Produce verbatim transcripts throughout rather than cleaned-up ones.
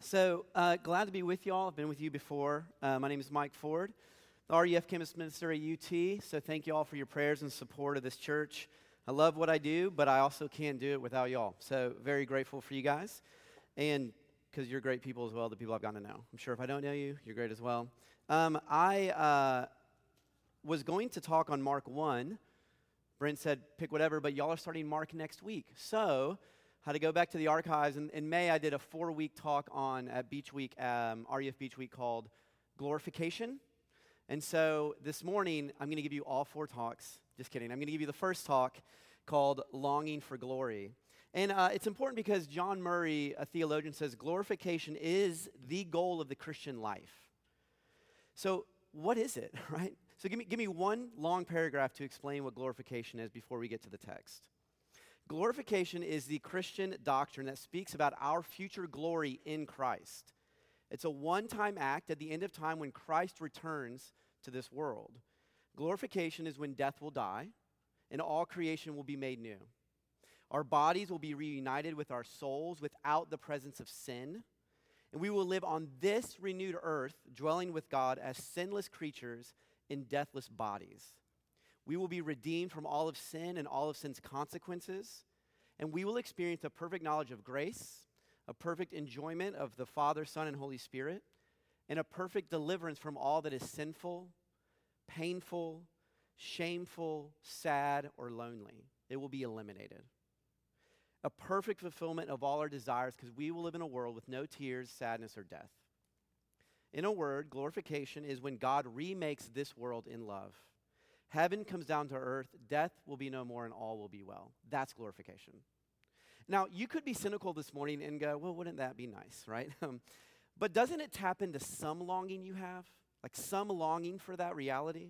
So uh, glad to be with y'all. I've been with you before. Uh, my name is Mike Ford, the R U F Campus Minister at U T. So thank you all for your prayers and support of this church. I love what I do, but I also can't do it without y'all. So very grateful for you guys, and because you're great people as well, the people I've gotten to know. I'm sure if I don't know you, you're great as well. Um, I uh, was going to talk on Mark one. Brent said, pick whatever, but y'all are starting Mark next week. So I had to go back to the archives. And in May, I did a four-week talk on at Beach Week, um, R U F Beach Week, called Glorification. And so this morning, I'm going to give you all four talks. Just kidding. I'm going to give you the first talk called Longing for Glory. And uh, it's important because John Murray, a theologian, says glorification is the goal of the Christian life. So what is it, right? So give me, give me one long paragraph to explain what glorification is before we get to the text. Glorification is the Christian doctrine that speaks about our future glory in Christ. It's a one-time act at the end of time when Christ returns to this world. Glorification is when death will die and all creation will be made new. Our bodies will be reunited with our souls without the presence of sin, and we will live on this renewed earth, dwelling with God as sinless creatures in deathless bodies. We will be redeemed from all of sin and all of sin's consequences, and we will experience a perfect knowledge of grace, a perfect enjoyment of the Father, Son, and Holy Spirit, and a perfect deliverance from all that is sinful, painful, shameful, sad, or lonely. It will be eliminated. A perfect fulfillment of all our desires, because we will live in a world with no tears, sadness, or death. In a word, glorification is when God remakes this world in love. Heaven comes down to earth, death will be no more, and all will be well. That's glorification. Now, you could be cynical this morning and go, well, wouldn't that be nice, right? Um, but doesn't it tap into some longing you have? Like some longing for that reality?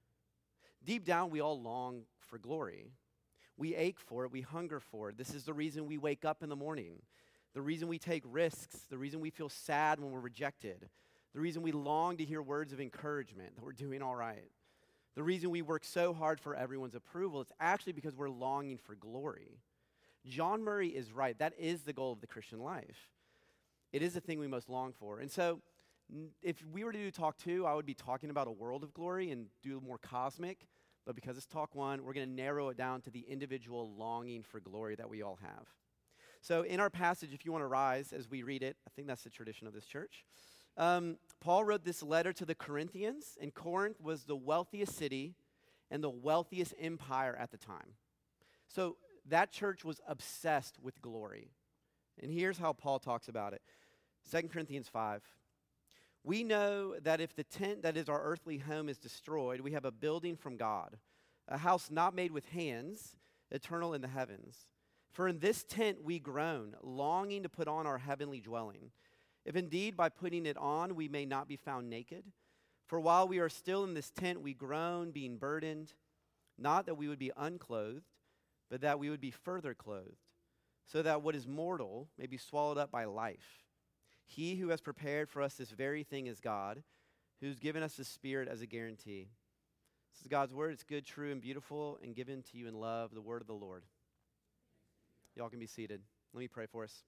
Deep down, we all long for glory. We ache for it, we hunger for it. This is the reason we wake up in the morning, the reason we take risks, the reason we feel sad when we're rejected, the reason we long to hear words of encouragement that we're doing all right. The reason we work so hard for everyone's approval, it's actually because we're longing for glory. John Murray is right. That is the goal of the Christian life. It is the thing we most long for. And so if we were to do talk two, I would be talking about a world of glory and do more cosmic. But because it's talk one, we're going to narrow it down to the individual longing for glory that we all have. So in our passage, if you want to rise as we read it, I think that's the tradition of this church. Um, Paul wrote this letter to the Corinthians, and Corinth was the wealthiest city and the wealthiest empire at the time. So that church was obsessed with glory. And here's how Paul talks about it. Second Corinthians five. We know that if the tent that is our earthly home is destroyed, we have a building from God, a house not made with hands, eternal in the heavens. For in this tent we groan, longing to put on our heavenly dwelling. If indeed by putting it on we may not be found naked. For while we are still in this tent we groan, being burdened, not that we would be unclothed, but that we would be further clothed, so that what is mortal may be swallowed up by life. He who has prepared for us this very thing is God, who's given us the Spirit as a guarantee. This is God's word. It's good, true, and beautiful, and given to you in love, the word of the Lord. Y'all can be seated. Let me pray for us.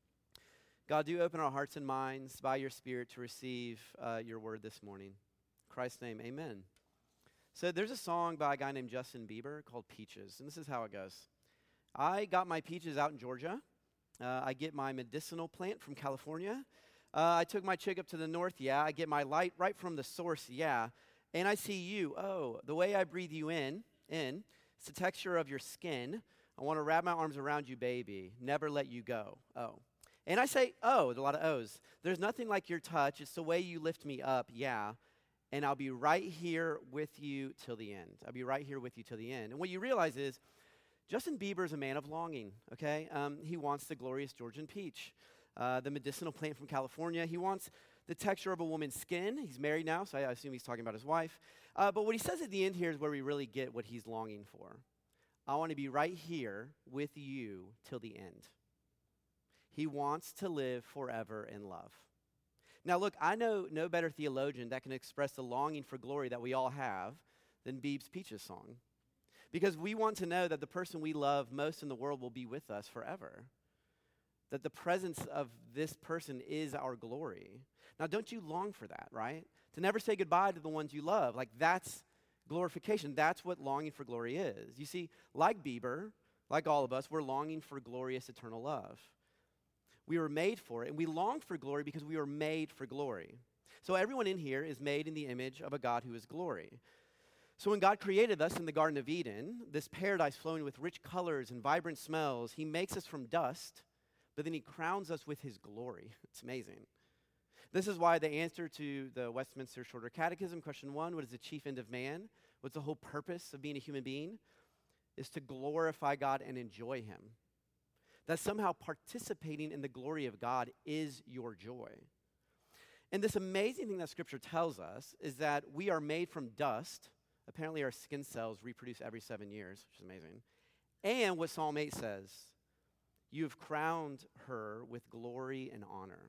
God, do open our hearts and minds by your Spirit to receive uh, your word this morning. In Christ's name, amen. So there's a song by a guy named Justin Bieber called Peaches, and this is how it goes. I got my peaches out in Georgia. Uh, I get my medicinal plant from California. Uh, I took my chick up to the north, yeah. I get my light right from the source, yeah. And I see you, oh, the way I breathe you in, in, it's the texture of your skin. I want to wrap my arms around you, baby, never let you go, oh. And I say, oh, there's a lot of O's. There's nothing like your touch. It's the way you lift me up, yeah. And I'll be right here with you till the end. I'll be right here with you till the end. And what you realize is, Justin Bieber is a man of longing, okay? Um, he wants the glorious Georgian peach, uh, the medicinal plant from California. He wants the texture of a woman's skin. He's married now, so I assume he's talking about his wife. Uh, but what he says at the end here is where we really get what he's longing for. I want to be right here with you till the end. He wants to live forever in love. Now, look, I know no better theologian that can express the longing for glory that we all have than Bieb's Peaches song. Because we want to know that the person we love most in the world will be with us forever. that the presence of this person is our glory. Now, don't you long for that, right? To never say goodbye to the ones you love. Like, that's glorification. That's what longing for glory is. You see, like Bieber, like all of us, we're longing for glorious eternal love. We were made for it, and we long for glory because we were made for glory. So everyone in here is made in the image of a God who is glory. So when God created us in the Garden of Eden, this paradise flowing with rich colors and vibrant smells, he makes us from dust, but then he crowns us with his glory. It's amazing. This is why the answer to the Westminster Shorter Catechism, question one, what is the chief end of man? What's the whole purpose of being a human being? Is to glorify God and enjoy him. That somehow participating in the glory of God is your joy. And this amazing thing that Scripture tells us is that we are made from dust. Apparently our skin cells reproduce every seven years, which is amazing. And what Psalm eight says, you have crowned her with glory and honor.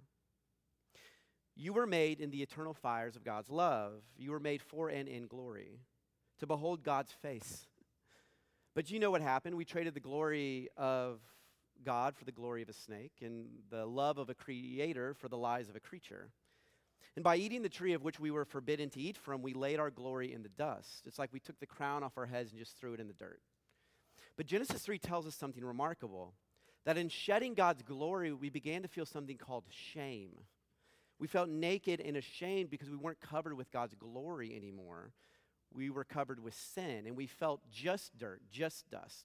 You were made in the eternal fires of God's love. You were made for and in glory, to behold God's face. But you know what happened? We traded the glory of God for the glory of a snake, and the love of a creator for the lies of a creature. And by eating the tree of which we were forbidden to eat from, we laid our glory in the dust. It's like we took the crown off our heads and just threw it in the dirt. But Genesis three tells us something remarkable, that in shedding God's glory, we began to feel something called shame. We felt naked and ashamed because we weren't covered with God's glory anymore. We were covered with sin, and we felt just dirt, just dust.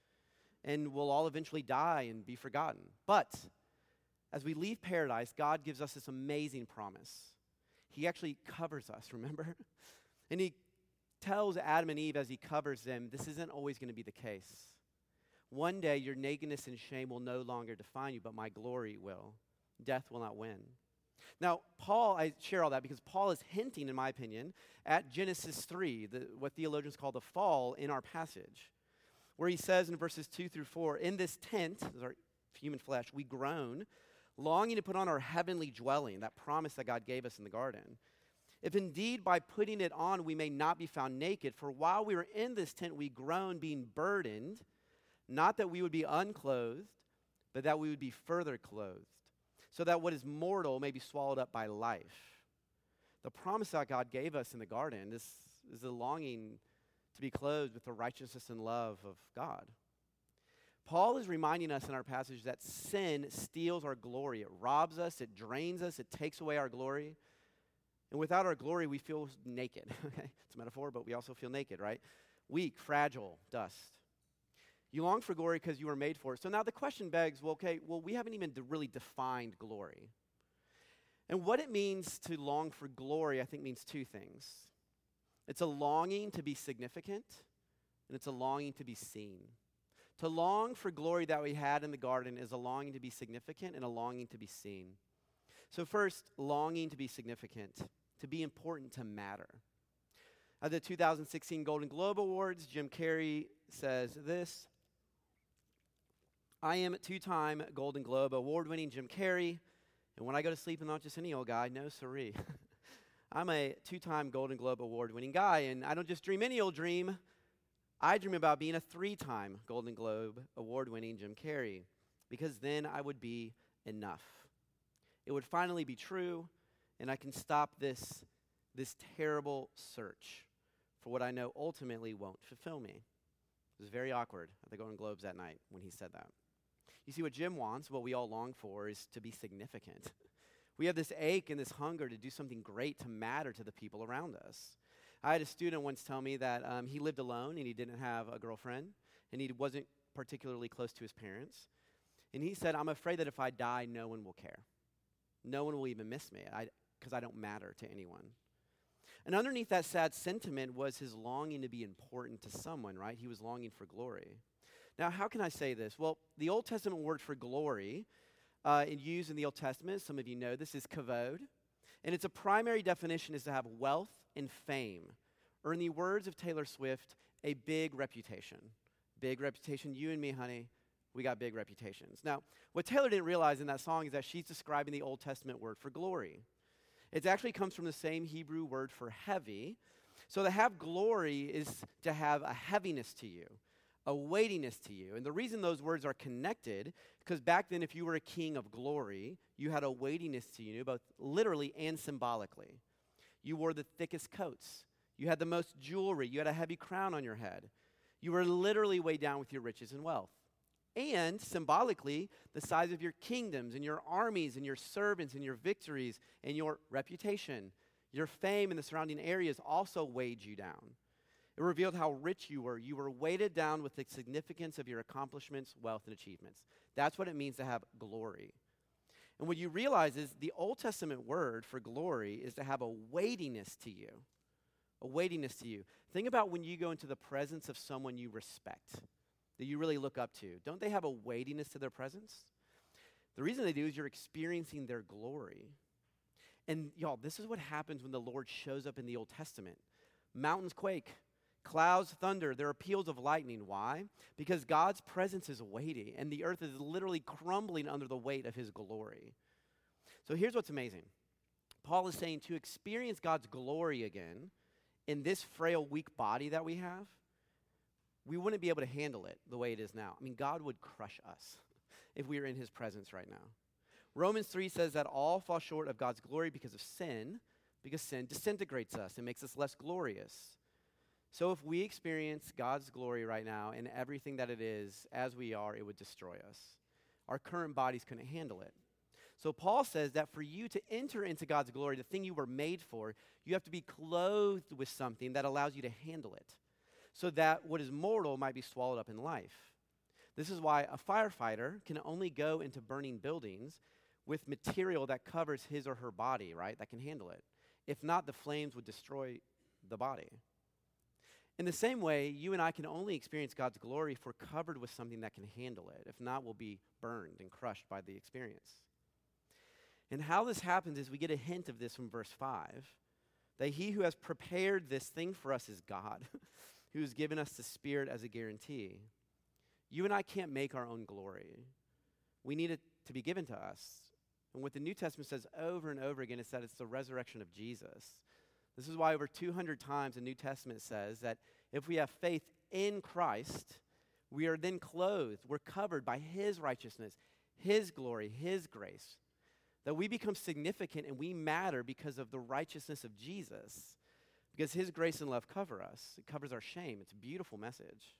And we'll all eventually die and be forgotten. But as we leave paradise, God gives us this amazing promise. He actually covers us, remember? And he tells Adam and Eve as he covers them, this isn't always going to be the case. One day your nakedness and shame will no longer define you, but my glory will. Death will not win. Now, Paul, I share all that because Paul is hinting, in my opinion, at Genesis three, the, what theologians call the fall in our passage, where he says in verses two through four, in this tent, this is our human flesh, we groan, longing to put on our heavenly dwelling, that promise that God gave us in the garden. If indeed by putting it on we may not be found naked, for while we were in this tent we groan, being burdened, not that we would be unclothed, but that we would be further clothed, so that what is mortal may be swallowed up by life. The promise that God gave us in the garden is, is the longing to be clothed with the righteousness and love of God. Paul is reminding us in our passage that sin steals our glory. It robs us, it drains us, it takes away our glory. And without our glory, we feel naked. Okay? It's a metaphor, but we also feel naked, right? Weak, fragile, dust. You long for glory because you were made for it. So now the question begs, well, okay, well, we haven't even de- really defined glory. And what it means to long for glory, I think, means two things. It's a longing to be significant, and it's a longing to be seen. To long for glory that we had in the garden is a longing to be significant and a longing to be seen. So first, longing to be significant, to be important, to matter. At the two thousand sixteen Golden Globe Awards, Jim Carrey says this, I am two-time Golden Globe award-winning Jim Carrey, and when I go to sleep, I'm not just any old guy, no siree. I'm a two-time Golden Globe award-winning guy, and I don't just dream any old dream. I dream about being a three-time Golden Globe award-winning Jim Carrey, because then I would be enough. It would finally be true, and I can stop this, this terrible search for what I know ultimately won't fulfill me. It was very awkward at the Golden Globes that night when he said that. You see, what Jim wants, what we all long for, is to be significant. We have this ache and this hunger to do something great, to matter to the people around us. I had a student once tell me that um, he lived alone and he didn't have a girlfriend and he wasn't particularly close to his parents. And he said, I'm afraid that if I die, no one will care. No one will even miss me because I, I don't matter to anyone. And underneath that sad sentiment was his longing to be important to someone, right? He was longing for glory. Now, how can I say this? Well, the Old Testament word for glory, uh, used in the Old Testament, some of you know this, is kavod. And its a primary definition is to have wealth and fame, or in the words of Taylor Swift, a big reputation. Big reputation. You and me, honey, we got big reputations. Now, what Taylor didn't realize in that song is that she's describing the Old Testament word for glory. It actually comes from the same Hebrew word for heavy. So to have glory is to have a heaviness to you, a weightiness to you. And the reason those words are connected, because back then if you were a king of glory, you had a weightiness to you, both literally and symbolically. You wore the thickest coats. You had the most jewelry. You had a heavy crown on your head. You were literally weighed down with your riches and wealth. And symbolically, the size of your kingdoms and your armies and your servants and your victories and your reputation, your fame in the surrounding areas also weighed you down. It revealed how rich you were. You were weighted down with the significance of your accomplishments, wealth, and achievements. That's what it means to have glory. And what you realize is the Old Testament word for glory is to have a weightiness to you. A weightiness to you. Think about when you go into the presence of someone you respect, that you really look up to. Don't they have a weightiness to their presence? The reason they do is you're experiencing their glory. And y'all, this is what happens when the Lord shows up in the Old Testament. Mountains quake. Clouds thunder, there are peals of lightning. Why? Because God's presence is weighty, and the earth is literally crumbling under the weight of his glory. So here's what's amazing. Paul is saying to experience God's glory again in this frail, weak body that we have, we wouldn't be able to handle it the way it is now. I mean, God would crush us if we were in his presence right now. Romans three says that all fall short of God's glory because of sin, because sin disintegrates us and makes us less glorious. So if we experience God's glory right now in everything that it is, as we are, it would destroy us. Our current bodies couldn't handle it. So Paul says that for you to enter into God's glory, the thing you were made for, you have to be clothed with something that allows you to handle it, so that what is mortal might be swallowed up in life. This is why a firefighter can only go into burning buildings with material that covers his or her body, right, that can handle it. If not, the flames would destroy the body. In the same way, you and I can only experience God's glory if we're covered with something that can handle it. If not, we'll be burned and crushed by the experience. And how this happens is we get a hint of this from verse five, that he who has prepared this thing for us is God, who has given us the Spirit as a guarantee. You and I can't make our own glory. We need it to be given to us. And what the New Testament says over and over again is that it's the resurrection of Jesus. This is why over two hundred times the New Testament says that if we have faith in Christ, we are then clothed, we're covered by his righteousness, his glory, his grace, that we become significant and we matter because of the righteousness of Jesus, because his grace and love cover us. It covers our shame. It's a beautiful message.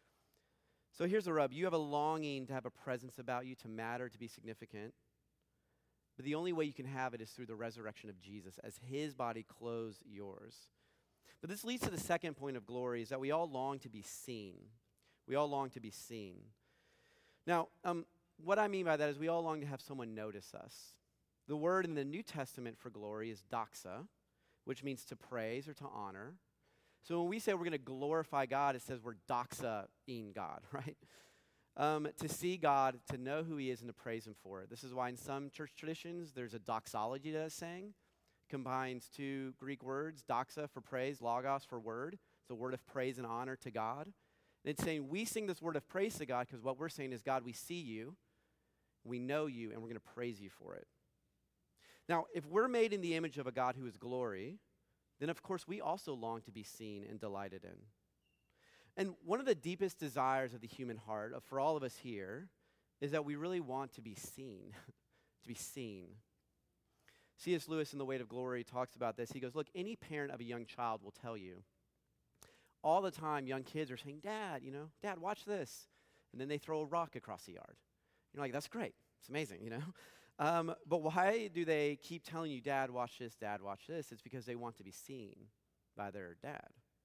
So here's the rub. You have a longing to have a presence about you, to matter, to be significant. But the only way you can have it is through the resurrection of Jesus, as his body clothes yours. But this leads to the second point of glory, is that we all long to be seen. We all long to be seen. Now, um, what I mean by that is we all long to have someone notice us. The word in the New Testament for glory is doxa, which means to praise or to honor. So when we say we're going to glorify God, it says we're doxa-ing God, right? Um, to see God, to know who he is, and to praise him for it. This is why in some church traditions, there's a doxology that is sang. Combines two Greek words, doxa for praise, logos for word. It's a word of praise and honor to God. And it's saying we sing this word of praise to God because what we're saying is, God, we see you, we know you, and we're going to praise you for it. Now, if we're made in the image of a God who is glory, then of course we also long to be seen and delighted in. And one of the deepest desires of the human heart, of, for all of us here, is that we really want to be seen, to be seen. C S Lewis in The Weight of Glory talks about this. He goes, look, any parent of a young child will tell you, all the time young kids are saying, Dad, you know, Dad, watch this. And then they throw a rock across the yard. You're like, that's great. It's amazing, you know. Um, but why do they keep telling you, Dad, watch this, Dad, watch this? It's because they want to be seen by their dad.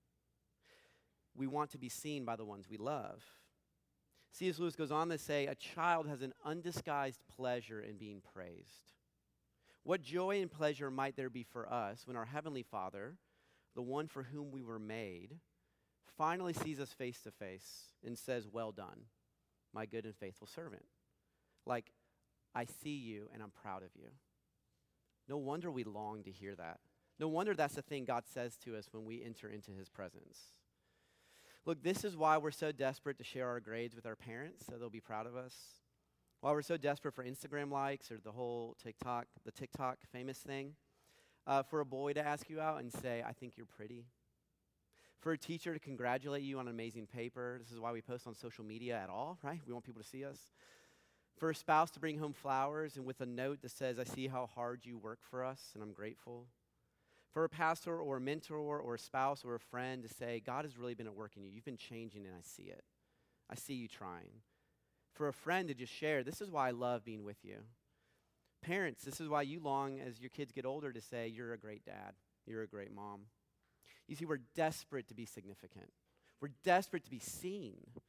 We want to be seen by the ones we love. C S Lewis goes on to say, a child has an undisguised pleasure in being praised. What joy and pleasure might there be for us when our Heavenly Father, the one for whom we were made, finally sees us face to face and says, well done, my good and faithful servant. Like, I see you and I'm proud of you. No wonder we long to hear that. No wonder that's the thing God says to us when we enter into his presence. Look, this is why we're so desperate to share our grades with our parents so they'll be proud of us. Why we're so desperate for Instagram likes or the whole TikTok, the TikTok famous thing. Uh, for a boy to ask you out and say, I think you're pretty. For a teacher to congratulate you on an amazing paper. This is why we post on social media at all, right? We want people to see us. For a spouse to bring home flowers and with a note that says, I see how hard you work for us, and I'm grateful. For a pastor or a mentor or a spouse or a friend to say, God has really been at work in you. You've been changing, and I see it. I see you trying. For a friend to just share, this is why I love being with you. Parents, this is why you long as your kids get older to say, you're a great dad. You're a great mom. You see, we're desperate to be significant. We're desperate to be seen.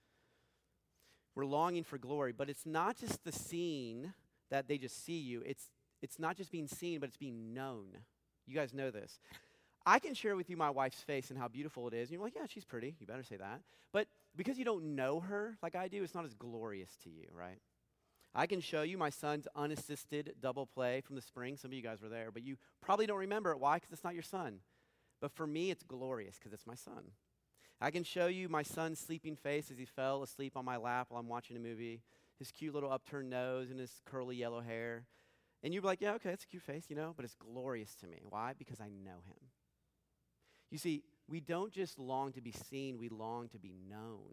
We're longing for glory, but it's not just the seen that they just see you. It's, it's not just being seen, but it's being known. You guys know this. I can share with you my wife's face and how beautiful it is. And you're like, yeah, she's pretty. You better say that. But because you don't know her like I do, it's not as glorious to you, right? I can show you my son's unassisted double play from the spring. Some of you guys were there, but you probably don't remember it. Why? Because it's not your son. But for me, it's glorious because it's my son. I can show you my son's sleeping face as he fell asleep on my lap while I'm watching a movie, his cute little upturned nose and his curly yellow hair. And you'd be like, yeah, okay, it's a cute face, you know, but it's glorious to me. Why? Because I know him. You see, we don't just long to be seen, we long to be known.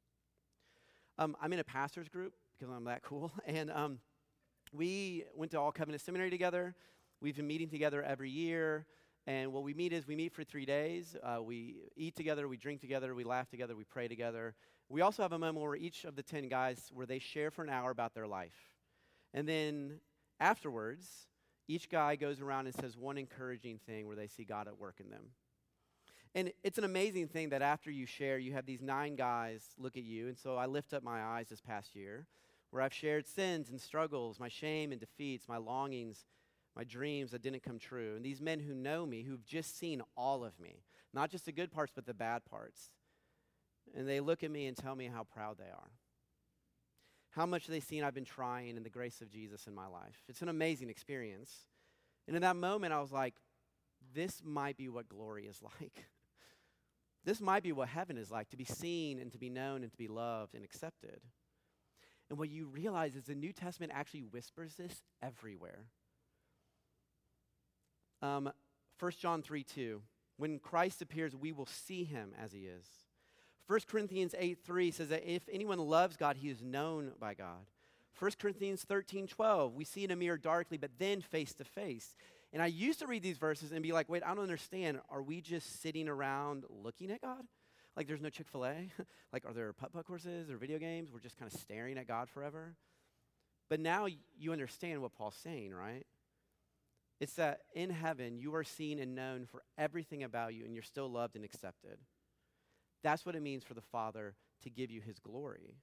Um, I'm in a pastor's group because I'm that cool, and um, we went to All Covenant Seminary together. We've been meeting together every year, and what we meet is we meet for three days. Uh, we eat together, we drink together, we laugh together, we pray together. We also have a moment where each of the ten guys, where they share for an hour about their life. And then afterwards, each guy goes around and says one encouraging thing where they see God at work in them. And it's an amazing thing that after you share, you have these nine guys look at you. And so I lift up my eyes this past year, where I've shared sins and struggles, my shame and defeats, my longings, my dreams that didn't come true. And these men who know me, who've just seen all of me, not just the good parts, but the bad parts. And they look at me and tell me how proud they are. How much they've seen I've been trying in the grace of Jesus in my life. It's an amazing experience. And in that moment, I was like, this might be what glory is like. This might be what heaven is like, to be seen and to be known and to be loved and accepted. And what you realize is the New Testament actually whispers this everywhere. Um, First John three two, when Christ appears, we will see him as he is. First Corinthians eight three says that if anyone loves God, he is known by God. First Corinthians thirteen twelve, we see in a mirror darkly, but then face to face. And I used to read these verses and be like, wait, I don't understand. Are we just sitting around looking at God? Like there's no Chick-fil-A? Like are there putt-putt courses or video games? We're just kind of staring at God forever? But now y- you understand what Paul's saying, right? It's that in heaven, you are seen and known for everything about you, and you're still loved and accepted. That's what it means for the Father to give you his glory.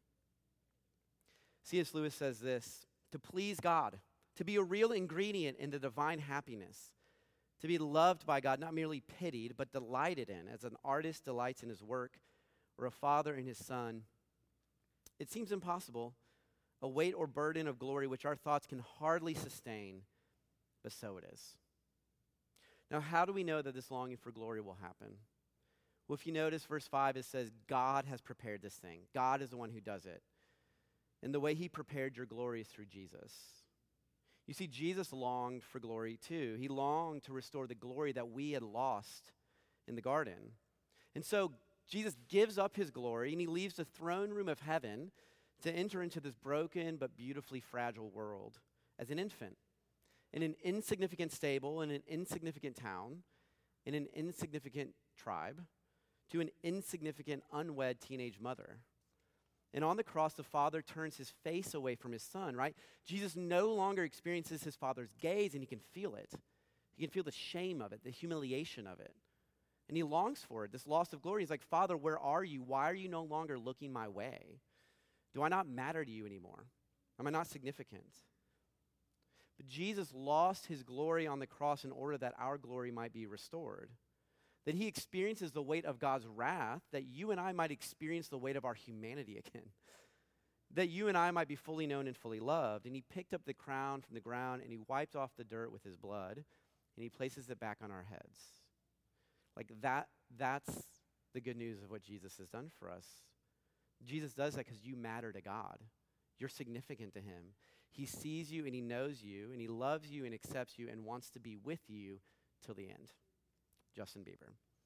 C S Lewis says this, to please God, to be a real ingredient in the divine happiness, to be loved by God, not merely pitied, but delighted in, as an artist delights in his work, or a father in his son. It seems impossible, a weight or burden of glory which our thoughts can hardly sustain, but so it is. Now, how do we know that this longing for glory will happen? Well, if you notice verse five, it says, God has prepared this thing. God is the one who does it. And the way he prepared your glory is through Jesus. You see, Jesus longed for glory too. He longed to restore the glory that we had lost in the garden. And so Jesus gives up his glory and he leaves the throne room of heaven to enter into this broken but beautifully fragile world as an infant, in an insignificant stable, in an insignificant town, in an insignificant tribe, to an insignificant unwed teenage mother. And on the cross, the Father turns his face away from his Son, right? Jesus no longer experiences his Father's gaze, and he can feel it. He can feel the shame of it, the humiliation of it. And he longs for it, this loss of glory. He's like, Father, where are you? Why are you no longer looking my way? Do I not matter to you anymore? Am I not significant? But Jesus lost his glory on the cross in order that our glory might be restored. That he experiences the weight of God's wrath, that you and I might experience the weight of our humanity again. That you and I might be fully known and fully loved. And he picked up the crown from the ground and he wiped off the dirt with his blood and he places it back on our heads. Like that, that's the good news of what Jesus has done for us. Jesus does that because you matter to God. You're significant to him. He sees you and he knows you and he loves you and accepts you and wants to be with you till the end. Justin Bieber.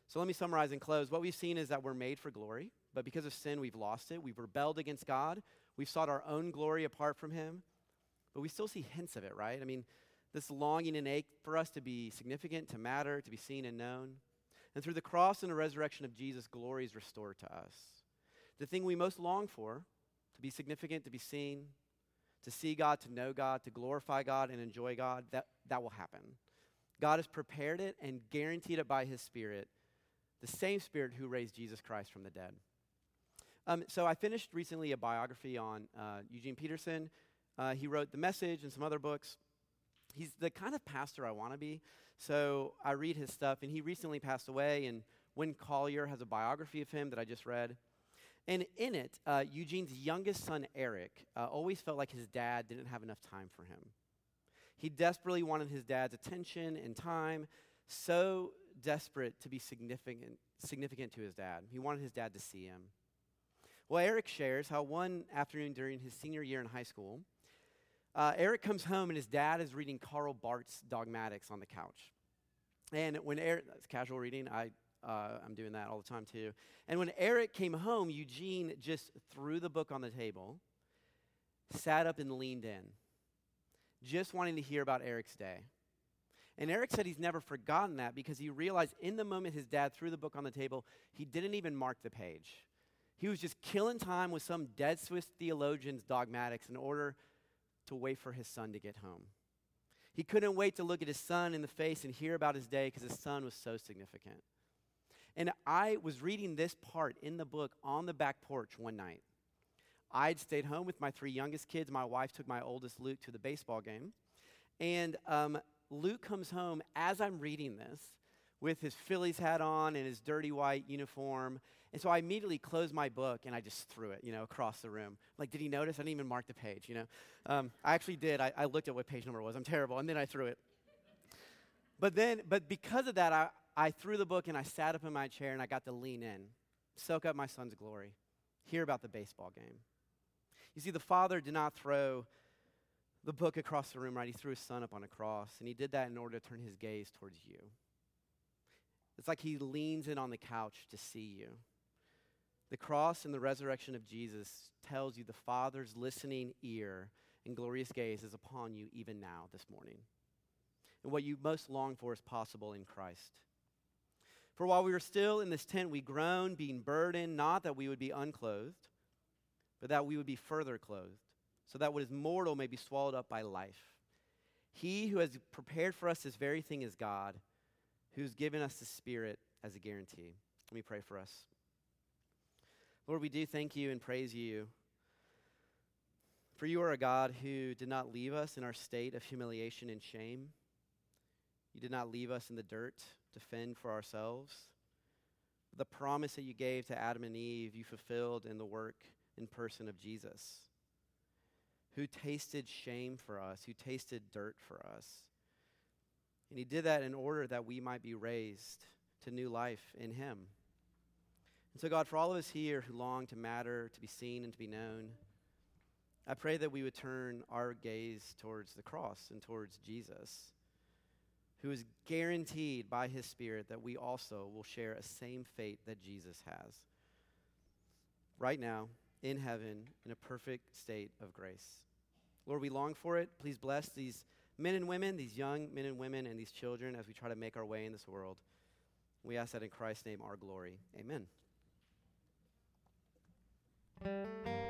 So let me summarize and close. What we've seen is that we're made for glory, but because of sin, we've lost it. We've rebelled against God. We've sought our own glory apart from him, but we still see hints of it, right? I mean, this longing and ache for us to be significant, to matter, to be seen and known. And through the cross and the resurrection of Jesus, glory is restored to us. The thing we most long for, to be significant, to be seen, to see God, to know God, to glorify God and enjoy God, that, that will happen. God has prepared it and guaranteed it by his Spirit, the same Spirit who raised Jesus Christ from the dead. Um, so I finished recently a biography on uh, Eugene Peterson. Uh, he wrote The Message and some other books. He's the kind of pastor I want to be. So I read his stuff, and he recently passed away, and Win Collier has a biography of him that I just read. And in it, uh, Eugene's youngest son, Eric, uh, always felt like his dad didn't have enough time for him. He desperately wanted his dad's attention and time, so desperate to be significant, significant to his dad. He wanted his dad to see him. Well, Eric shares how one afternoon during his senior year in high school, uh, Eric comes home and his dad is reading Karl Barth's Dogmatics on the couch. And when Eric, that's casual reading, I, uh, I'm doing that all the time too. And when Eric came home, Eugene just threw the book on the table, sat up and leaned in, just wanting to hear about Eric's day. And Eric said he's never forgotten that because he realized in the moment his dad threw the book on the table, he didn't even mark the page. He was just killing time with some dead Swiss theologian's dogmatics in order to wait for his son to get home. He couldn't wait to look at his son in the face and hear about his day because his son was so significant. And I was reading this part in the book on the back porch one night. I'd stayed home with my three youngest kids. My wife took my oldest, Luke, to the baseball game. And um, Luke comes home as I'm reading this with his Phillies hat on and his dirty white uniform. And so I immediately closed my book and I just threw it, you know, across the room. Like, did he notice? I didn't even mark the page, you know. Um, I actually did. I, I looked at what page number it was. I'm terrible. And then I threw it. But then, but because of that, I, I threw the book and I sat up in my chair and I got to lean in, soak up my son's glory, hear about the baseball game. You see, the father did not throw the book across the room, right? He threw his son up on a cross, and he did that in order to turn his gaze towards you. It's like he leans in on the couch to see you. The cross and the resurrection of Jesus tells you the Father's listening ear and glorious gaze is upon you even now this morning. And what you most long for is possible in Christ. For while we were still in this tent, we groaned, being burdened, not that we would be unclothed, but that we would be further clothed, so that what is mortal may be swallowed up by life. He who has prepared for us this very thing is God, who's given us the Spirit as a guarantee. Let me pray for us. Lord, we do thank you and praise you, for you are a God who did not leave us in our state of humiliation and shame. You did not leave us in the dirt to fend for ourselves. The promise that you gave to Adam and Eve, you fulfilled in the work in person of Jesus, who tasted shame for us, who tasted dirt for us. And he did that in order that we might be raised to new life in him. And so, God, for all of us here who long to matter, to be seen and to be known, I pray that we would turn our gaze towards the cross and towards Jesus, who is guaranteed by his Spirit that we also will share a same fate that Jesus has. Right now, in heaven, in a perfect state of grace. Lord, we long for it. Please bless these men and women, these young men and women, and these children as we try to make our way in this world. We ask that in Christ's name, our glory. Amen.